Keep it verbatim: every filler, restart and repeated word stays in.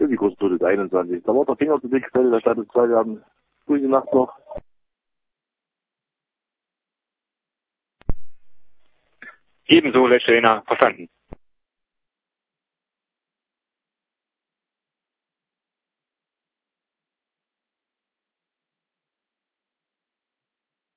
Ja, die große Tour ist einundzwanzig. Da war der Finger zu dick, sollte der Status zwei werden. Gute Nacht noch. Ebenso, Letztener, verstanden.